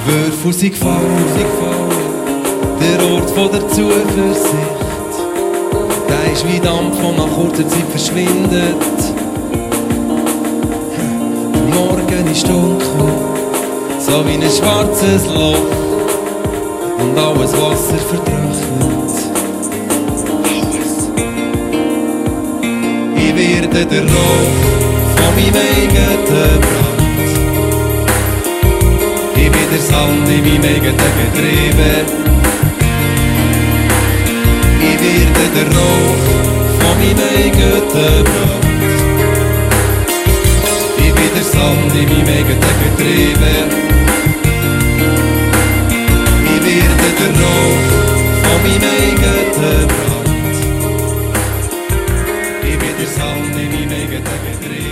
Würfel sind gefallen, der Ort von der Zuversicht. Der ist wie Dampf, der nach kurzer Zeit verschwindet. Der Morgen ist dunkel, so wie ein schwarzes Loch. Und alles Wasser vertrocknet. Ich werde der Rauch von meinem eigenen Brand. Ich bin der Sand in meinem eigenen Getriebe. Ich werde der Rauch von meinem eigenen Brand. Ich bin der Sand in meinem eigenen Getriebe. Ich werde der Rauch von meinem eigenen Brand. Ich bin der Sand in meinem eigenen Getriebe.